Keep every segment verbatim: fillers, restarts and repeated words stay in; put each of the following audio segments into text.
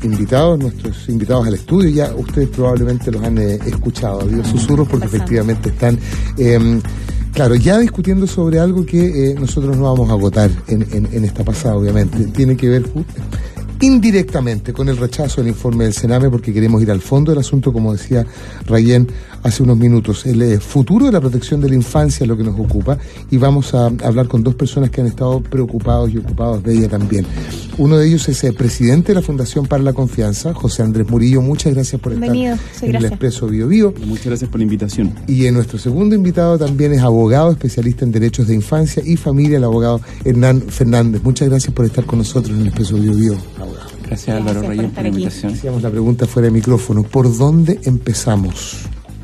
invitados, nuestros invitados al estudio. Ya ustedes probablemente los han eh, escuchado, ha habido susurros porque efectivamente están... Eh, Claro, ya discutiendo sobre algo que eh, nosotros no vamos a votar en, en, en esta pasada, obviamente. Tiene que ver uh, indirectamente con el rechazo del informe del Sename, porque queremos ir al fondo del asunto, como decía Rayén hace unos minutos. El eh, futuro de la protección de la infancia es lo que nos ocupa, y vamos a hablar con dos personas que han estado preocupados y ocupados de ella también. Uno de ellos es el presidente de la Fundación para la Confianza, José Andrés Murillo. Muchas gracias por Bienvenido. estar Sí, en gracias. el Expreso Bio Bio. Muchas gracias por la invitación. Y en nuestro segundo invitado también es abogado, especialista en derechos de infancia y familia, el abogado Hernán Fernández. Muchas gracias por estar con nosotros en el Expreso Bio Bio, abogado. Gracias, Álvaro Gracias por Rayén, estar por la aquí. invitación. Hacíamos la pregunta fuera de micrófono. ¿Por dónde empezamos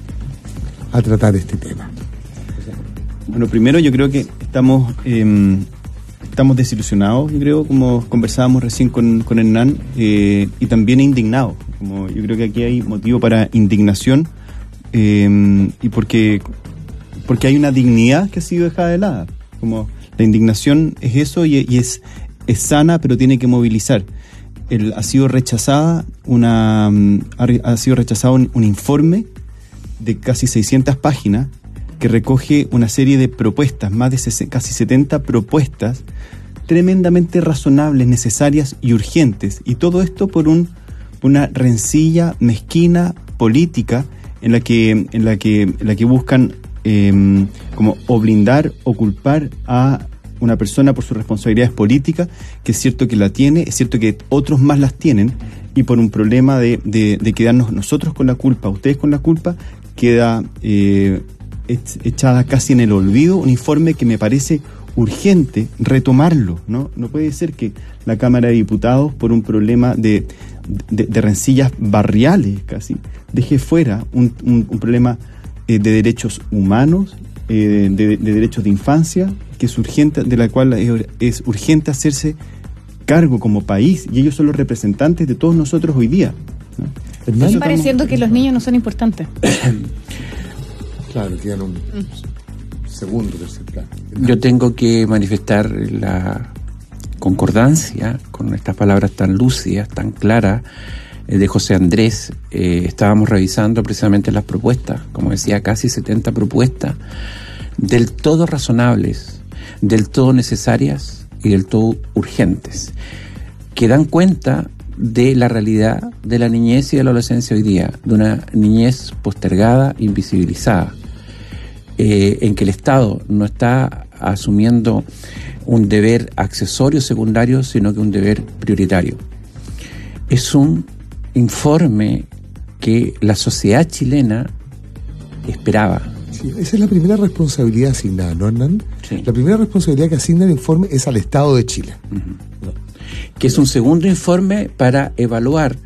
a tratar este tema? Bueno, primero yo creo que estamos eh, estamos desilusionados, yo creo, como conversábamos recién con, con Hernán, eh, y también indignados. Como yo creo que aquí hay motivo para indignación, eh, y porque, porque hay una dignidad que ha sido dejada de lado. Como la indignación es eso, y, y es, es sana, pero tiene que movilizar. El, ha sido rechazada una ha, ha sido rechazado un, un informe de casi seiscientas páginas que recoge una serie de propuestas, más de ses- casi setenta propuestas tremendamente razonables, necesarias y urgentes, y todo esto por un una rencilla mezquina política en la que en la que en la que buscan eh, como o blindar o culpar a una persona por sus responsabilidades políticas, que es cierto que la tiene, es cierto que otros más las tienen, y por un problema de, de, de quedarnos nosotros con la culpa, ustedes con la culpa, queda eh, echada casi en el olvido un informe que me parece urgente retomarlo, ¿no? No puede ser que la Cámara de Diputados, por un problema de, de, de rencillas barriales casi, deje fuera un, un, un problema eh, de derechos humanos, eh, de, de derechos de infancia, que es urgente, de la cual es, es urgente hacerse cargo como país, y ellos son los representantes de todos nosotros hoy día, ¿no? Estoy Eso pareciendo estamos... que los niños no son importantes. Claro, quedan un segundo, tercer plano. Yo tengo que manifestar la concordancia con estas palabras tan lúcidas, tan claras, eh, de José Andrés. Eh, estábamos revisando precisamente las propuestas, como decía, casi setenta propuestas, del todo razonables, del todo necesarias y del todo urgentes, que dan cuenta de la realidad de la niñez y de la adolescencia hoy día, de una niñez postergada, invisibilizada, eh, en que el Estado no está asumiendo un deber accesorio, secundario, sino que un deber prioritario. Es un informe que la sociedad chilena esperaba. Sí, esa es la primera responsabilidad asignada, ¿no, Hernán? Sí. La primera responsabilidad que asigna el informe es al Estado de Chile. Uh-huh. Que es un segundo informe para evaluar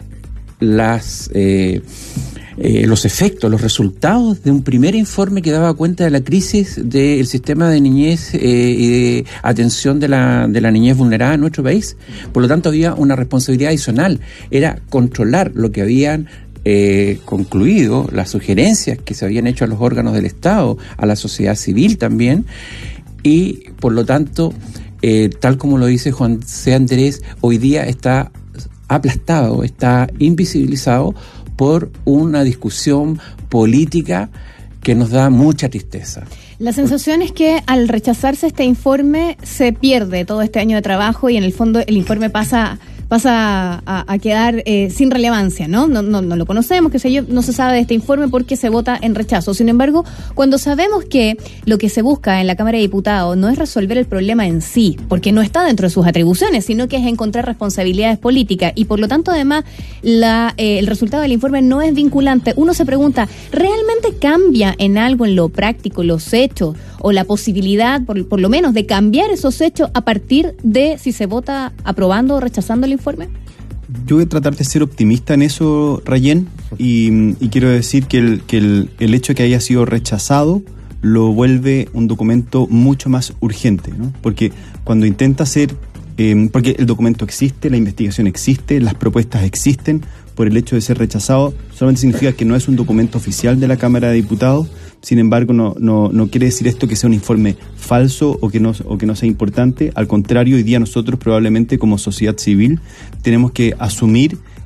las eh, eh, los efectos, los resultados de un primer informe que daba cuenta de la crisis del sistema de niñez eh, y de atención de la, de la niñez vulnerada en nuestro país. Por lo tanto, había una responsabilidad adicional, era controlar lo que habían eh, concluido, las sugerencias que se habían hecho a los órganos del Estado, a la sociedad civil también, y por lo tanto, eh, tal como lo dice Juan C. Andrés, hoy día está aplastado, está invisibilizado por una discusión política que nos da mucha tristeza. La sensación es que al rechazarse este informe se pierde todo este año de trabajo y en el fondo el informe pasa pasa a, a quedar eh, sin relevancia, ¿no? No, no, no lo conocemos, qué sé yo, no se sabe de este informe porque se vota en rechazo. Sin embargo, cuando sabemos que lo que se busca en la Cámara de Diputados no es resolver el problema en sí, porque no está dentro de sus atribuciones, sino que es encontrar responsabilidades políticas y por lo tanto además la, eh, el resultado del informe no es vinculante, uno se pregunta, ¿realmente cambia en algo en lo práctico los hechos o la posibilidad, por, por lo menos, de cambiar esos hechos a partir de si se vota aprobando o rechazando el informe? Yo voy a tratar de ser optimista en eso, Rayén, y, y quiero decir que, el, que el, el hecho de que haya sido rechazado lo vuelve un documento mucho más urgente, ¿no? Porque cuando intenta hacer, eh, porque el documento existe, la investigación existe, las propuestas existen, por el hecho de ser rechazado solamente significa que no es un documento oficial de la Cámara de Diputados. Sin embargo, no, no, no quiere decir esto que sea un informe falso o que, no, o que no sea importante. Al contrario, hoy día nosotros probablemente como sociedad civil tenemos que asumir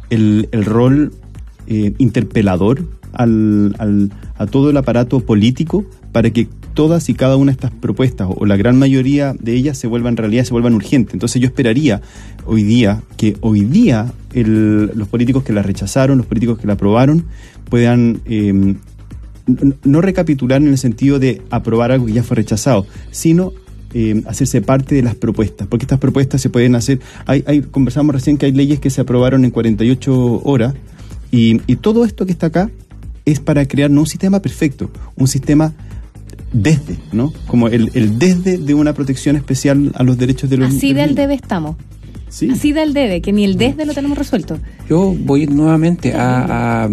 el, el rol eh, interpelador al, al, a todo el aparato político para que todas y cada una de estas propuestas, o la gran mayoría de ellas, se vuelvan realidad, se vuelvan urgentes. Entonces yo esperaría hoy día que hoy día el, los políticos que la rechazaron, los políticos que la aprobaron, puedan eh, no recapitular en el sentido de aprobar algo que ya fue rechazado, sino eh, hacerse parte de las propuestas, porque estas propuestas se pueden hacer. Hay, hay conversamos recién que hay leyes que se aprobaron en cuarenta y ocho horas, y, y todo esto que está acá es para crear no un sistema perfecto, un sistema desde, ¿no? Como el, el desde de una protección especial a los derechos de los niños. Así del debe estamos. Sí. Así del debe, que ni el desde lo tenemos resuelto. Yo voy nuevamente a, a,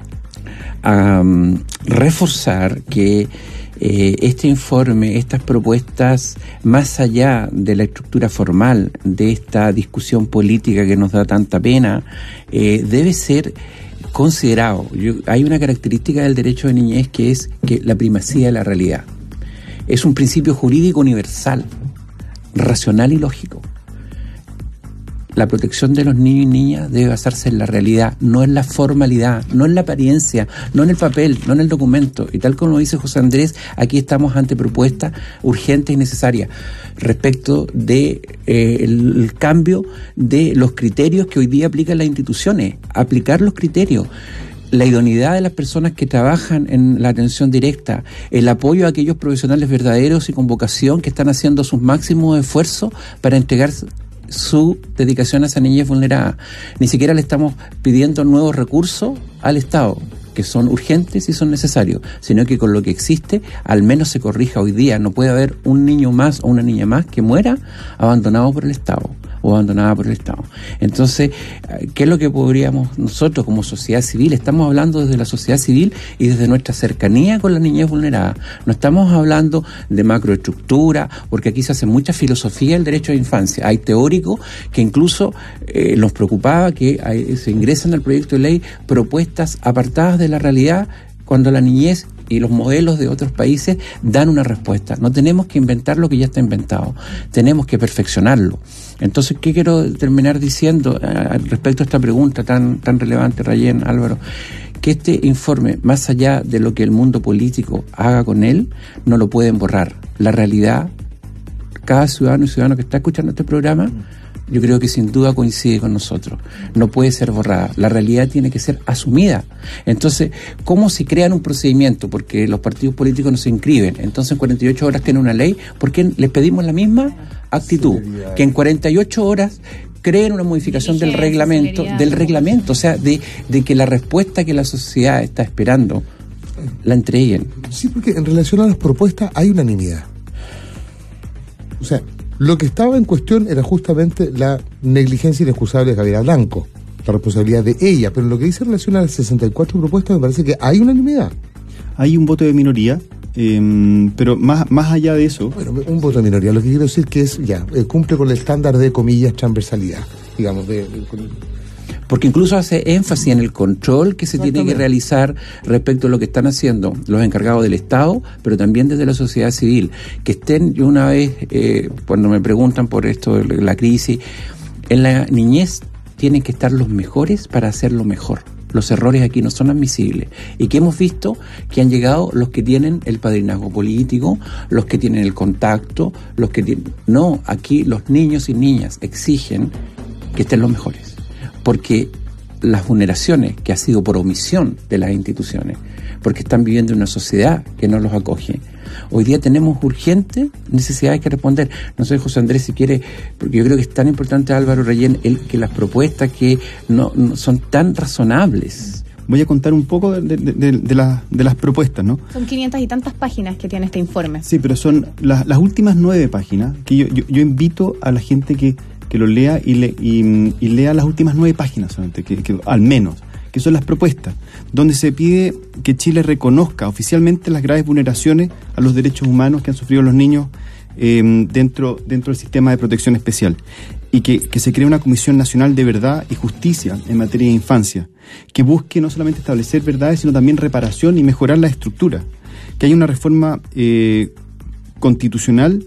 a um, reforzar que eh, este informe, estas propuestas, más allá de la estructura formal de esta discusión política que nos da tanta pena, eh, debe ser considerado. Yo, hay una característica del derecho de niñez que es que la primacía de la realidad. Es un principio jurídico universal, racional y lógico. La protección de los niños y niñas debe basarse en la realidad, no en la formalidad, no en la apariencia, no en el papel, no en el documento. Y tal como dice José Andrés, aquí estamos ante propuestas urgentes y necesarias respecto de eh, el, el cambio de los criterios que hoy día aplican las instituciones. Aplicar los criterios, la idoneidad de las personas que trabajan en la atención directa, el apoyo a aquellos profesionales verdaderos y con vocación que están haciendo sus máximos esfuerzos para entregar su dedicación a esa niñez vulnerada. Ni siquiera le estamos pidiendo nuevos recursos al Estado, que son urgentes y son necesarios, sino que con lo que existe, al menos se corrija hoy día. No puede haber un niño más o una niña más que muera abandonado por el Estado o abandonada por el Estado. Entonces, ¿qué es lo que podríamos nosotros como sociedad civil? Estamos hablando desde la sociedad civil y desde nuestra cercanía con la niñez vulnerada. No estamos hablando de macroestructura, porque aquí se hace mucha filosofía del derecho a la infancia. Hay teóricos que incluso eh, nos preocupaba que hay, se ingresan al proyecto de ley propuestas apartadas de la realidad cuando la niñez y los modelos de otros países dan una respuesta. No tenemos que inventar lo que ya está inventado, tenemos que perfeccionarlo. Entonces, ¿qué quiero terminar diciendo eh, respecto a esta pregunta tan, tan relevante, Rayén, Álvaro? Que este informe, más allá de lo que el mundo político haga con él, no lo pueden borrar. La realidad, cada ciudadano y ciudadano que está escuchando este programa, yo creo que sin duda coincide con nosotros. No puede ser borrada. La realidad tiene que ser asumida. Entonces, ¿cómo se crean un procedimiento? Porque los partidos políticos no se inscriben. Entonces, en cuarenta y ocho horas tienen una ley. ¿Por qué les pedimos la misma actitud? Que en cuarenta y ocho horas creen una modificación del reglamento, del reglamento, o sea, de, de que la respuesta que la sociedad está esperando la entreguen. Sí, porque en relación a las propuestas hay unanimidad. O sea, lo que estaba en cuestión era justamente la negligencia inexcusable de Gabriela Blanco, la responsabilidad de ella, pero lo que dice en relación a las sesenta y cuatro propuestas me parece que hay unanimidad. Hay un voto de minoría, eh, pero más, más allá de eso... Bueno, un voto de minoría, lo que quiero decir que es, ya, eh, cumple con el estándar de, comillas, transversalidad, digamos, de... de con... Porque incluso hace énfasis en el control que se tiene que realizar respecto a lo que están haciendo los encargados del Estado, pero también desde la sociedad civil. Que estén, yo una vez, eh, cuando me preguntan por esto de la crisis, en la niñez tienen que estar los mejores para hacerlo mejor. Los errores aquí no son admisibles. Y que hemos visto que han llegado los que tienen el padrinazgo político, los que tienen el contacto, los que tienen... No, aquí los niños y niñas exigen que estén los mejores. Porque las vulneraciones que ha sido por omisión de las instituciones, porque están viviendo en una sociedad que no los acoge. Hoy día tenemos urgentes necesidades que responder. No sé, José Andrés, si quiere, porque yo creo que es tan importante, Álvaro Rayén, el, que las propuestas que no, no son tan razonables. Voy a contar un poco de, de, de, de, la, de las propuestas, ¿no? Son quinientas y tantas páginas que tiene este informe. Sí, pero son las, las últimas nueve páginas que yo, yo, yo invito a la gente que que lo lea y, le, y, y lea las últimas nueve páginas solamente, que, que, al menos, que son las propuestas, donde se pide que Chile reconozca oficialmente las graves vulneraciones a los derechos humanos que han sufrido los niños eh, dentro, dentro del sistema de protección especial, y que, que se cree una Comisión Nacional de Verdad y Justicia en materia de infancia, que busque no solamente establecer verdades, sino también reparación y mejorar la estructura, que haya una reforma eh, constitucional que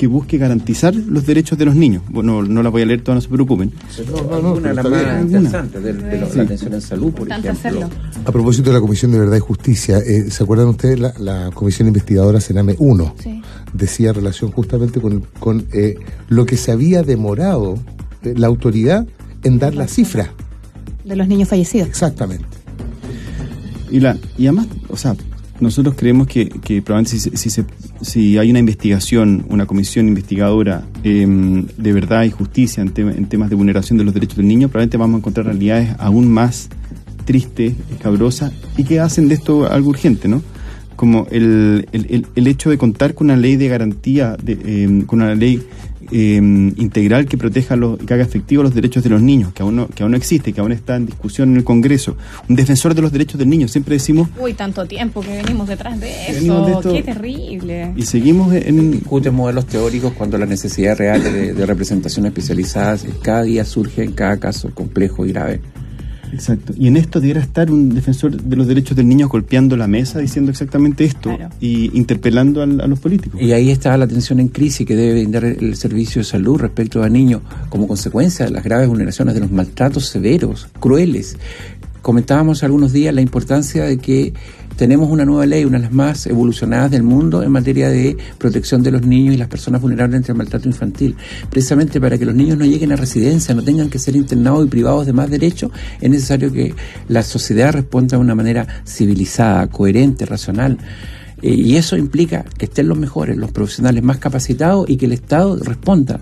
que busque garantizar los derechos de los niños. Bueno, no la voy a leer todas, no se preocupen. No, no, una de las más interesantes, de, de lo, sí. La atención en salud, por ejemplo. Hacerlo. A propósito de la Comisión de Verdad y Justicia, eh, ¿se acuerdan ustedes? La, la Comisión Investigadora Sename uno sí. decía en relación justamente con, con eh, lo que se había demorado eh, la autoridad en dar la cifra de los niños fallecidos. Exactamente. Y, la, y además, o sea, nosotros creemos que, que probablemente si, si, si, si hay una investigación, una comisión investigadora eh, de verdad y justicia en, tema, en temas de vulneración de los derechos del niño, probablemente vamos a encontrar realidades aún más tristes, escabrosas, y que hacen de esto algo urgente, ¿no? Como el, el, el, el hecho de contar con una ley de garantía, de, eh, con una ley eh, integral que proteja los, que haga efectivos los derechos de los niños, que aún, no, que aún no existe, que aún está en discusión en el Congreso. Un defensor de los derechos del niño, siempre decimos... Uy, tanto tiempo que venimos detrás de eso, de esto, qué terrible. Y seguimos en... Discuten modelos teóricos cuando la necesidad real de, de representación especializada cada día surge en cada caso complejo y grave. Exacto. Y en esto debiera estar un defensor de los derechos del niño golpeando la mesa diciendo exactamente esto, claro, y interpelando a, a los políticos. Y ahí está la atención en crisis que debe brindar el servicio de salud respecto a niños como consecuencia de las graves vulneraciones, de los maltratos severos, crueles. Comentábamos algunos días la importancia de que tenemos una nueva ley, una de las más evolucionadas del mundo en materia de protección de los niños y las personas vulnerables ante el maltrato infantil. Precisamente para que los niños no lleguen a residencia, no tengan que ser internados y privados de más derechos, es necesario que la sociedad responda de una manera civilizada, coherente, racional. Eh, y eso implica que estén los mejores, los profesionales más capacitados y que el Estado responda.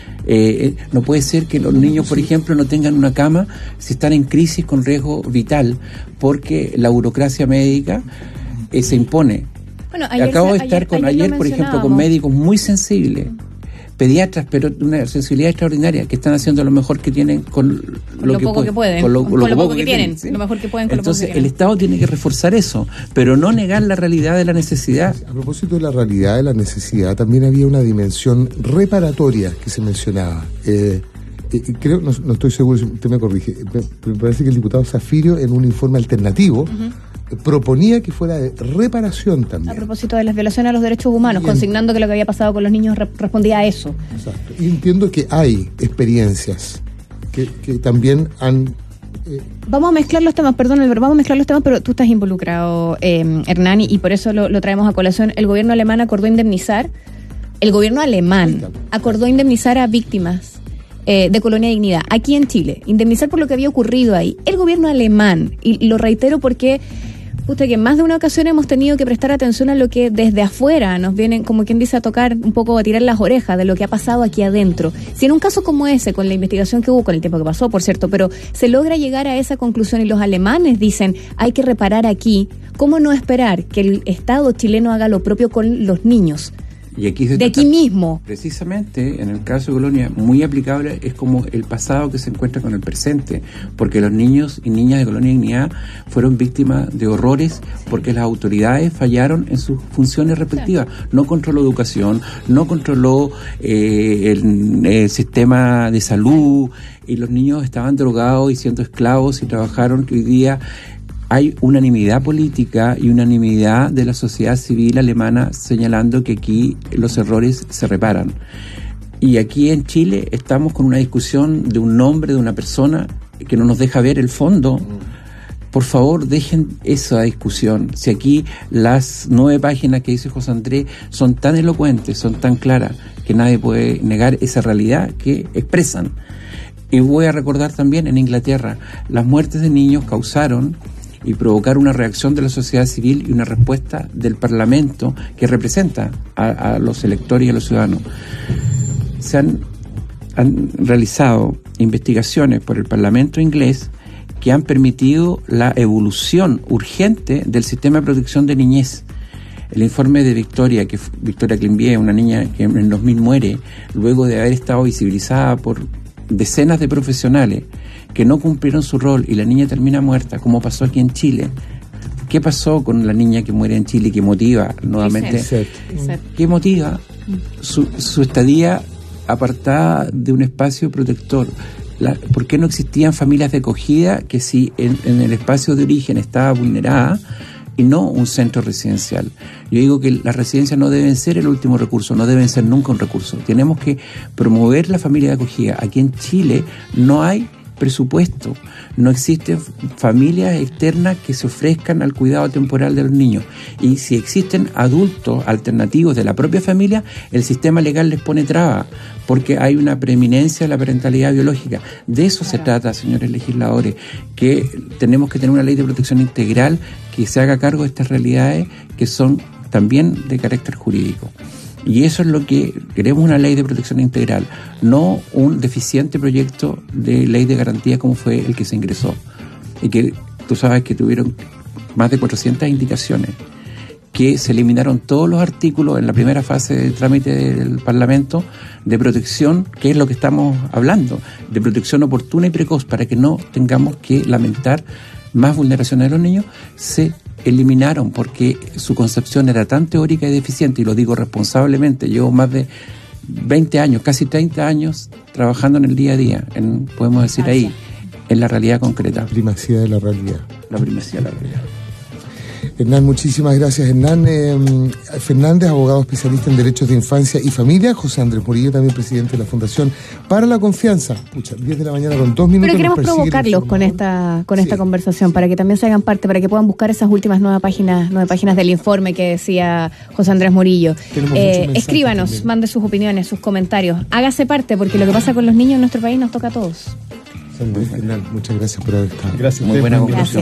Eh, no puede ser que los niños, por ejemplo, no tengan una cama si están en crisis con riesgo vital, porque la burocracia médica eh, se impone. Bueno, ayer, Acabo de estar ayer, con ayer, ayer por ejemplo, con médicos muy sensibles, pediatras, pero de una sensibilidad extraordinaria, que están haciendo lo mejor que tienen con, con lo, lo que poco pu- que pueden, con lo, con con lo, lo poco poco que, que tienen, ¿sí? Lo mejor que pueden con Entonces, lo poco que el tienen. Estado tiene que reforzar eso, pero no negar la realidad de la necesidad. A propósito de la realidad de la necesidad, también había una dimensión reparatoria que se mencionaba. Eh, eh, creo, no, no estoy seguro si usted me corrige, pero me parece que el diputado Zafirio, en un informe alternativo, uh-huh, proponía que fuera de reparación también. A propósito de las violaciones a los derechos humanos, en, consignando que lo que había pasado con los niños re- respondía a eso. Exacto. Y entiendo que hay experiencias que, que también han... Eh, vamos a mezclar los temas, perdón, Álvaro, vamos a mezclar los temas, pero tú estás involucrado, eh, Hernán, y, y por eso lo, lo traemos a colación. El gobierno alemán acordó indemnizar, el gobierno alemán acordó indemnizar a víctimas eh, de Colonia Dignidad, aquí en Chile, indemnizar por lo que había ocurrido ahí. El gobierno alemán, y lo reitero porque... Puta, que en más de una ocasión hemos tenido que prestar atención a lo que desde afuera nos vienen, como quien dice, a tocar un poco, a tirar las orejas de lo que ha pasado aquí adentro. Si en un caso como ese, con la investigación que hubo, con el tiempo que pasó, por cierto, pero se logra llegar a esa conclusión y los alemanes dicen, hay que reparar aquí, ¿cómo no esperar que el Estado chileno haga lo propio con los niños? Y aquí se de aquí mismo. Precisamente, en el caso de Colonia, muy aplicable es como el pasado que se encuentra con el presente, porque los niños y niñas de Colonia Dignidad fueron víctimas de horrores porque las autoridades fallaron en sus funciones respectivas. Sí. No controló educación, no controló eh, el, el sistema de salud, y los niños estaban drogados y siendo esclavos y trabajaron, que hoy día... Hay unanimidad política y unanimidad de la sociedad civil alemana señalando que aquí los errores se reparan. Y aquí en Chile estamos con una discusión de un nombre, de una persona que no nos deja ver el fondo. Por favor, dejen esa discusión. Si aquí las nueve páginas que dice José Andrés son tan elocuentes, son tan claras, que nadie puede negar esa realidad que expresan. Y voy a recordar también, en Inglaterra, las muertes de niños causaron y provocar una reacción de la sociedad civil y una respuesta del Parlamento que representa a, a los electores y a los ciudadanos. Se han, han realizado investigaciones por el Parlamento inglés que han permitido la evolución urgente del sistema de protección de niñez. El informe de Victoria, que Victoria Climbié, una niña que en el dos mil muere, luego de haber estado visibilizada por decenas de profesionales que no cumplieron su rol y la niña termina muerta, como pasó aquí en Chile. ¿Qué pasó con la niña que muere en Chile, que motiva nuevamente? ¿Qué motiva? Su, su estadía apartada de un espacio protector. La, ¿Por qué no existían familias de acogida que si en, en el espacio de origen estaba vulnerada, y no un centro residencial. Yo digo que las residencias no deben ser el último recurso, no deben ser nunca un recurso. Tenemos que promover la familia de acogida. Aquí en Chile no hay presupuesto, no existen familias externas que se ofrezcan al cuidado temporal de los niños, y si existen adultos alternativos de la propia familia, el sistema legal les pone trabas porque hay una preeminencia de la parentalidad biológica. De eso se trata, señores legisladores, que tenemos que tener una ley de protección integral que se haga cargo de estas realidades que son también de carácter jurídico. Y eso es lo que queremos, una ley de protección integral, no un deficiente proyecto de ley de garantía como fue el que se ingresó. Y que tú sabes que tuvieron más de cuatrocientas indicaciones, que se eliminaron todos los artículos en la primera fase de trámite del Parlamento de protección, que es lo que estamos hablando, de protección oportuna y precoz, para que no tengamos que lamentar más vulneraciones de los niños. Se eliminaron porque su concepción era tan teórica y deficiente, y lo digo responsablemente. Llevo más de veinte años, casi treinta años trabajando en el día a día, en, podemos decir ahí, en la realidad concreta. La primacía de la realidad. La primacía de la realidad. Hernán, muchísimas gracias. Hernán eh, Fernández, abogado especialista en derechos de infancia y familia. José Andrés Murillo, también presidente de la Fundación para la Confianza. Pucha, diez de la mañana con dos minutos. Pero queremos provocarlos con esta con esta sí. conversación, para que también se hagan parte, para que puedan buscar esas últimas nueve páginas nueve páginas del informe que decía José Andrés Murillo. Eh, escríbanos, también. Mande sus opiniones, sus comentarios. Hágase parte, porque lo que pasa con los niños en nuestro país nos toca a todos. Hernán, muchas gracias por haber estado. Gracias. Muy buena conclusión.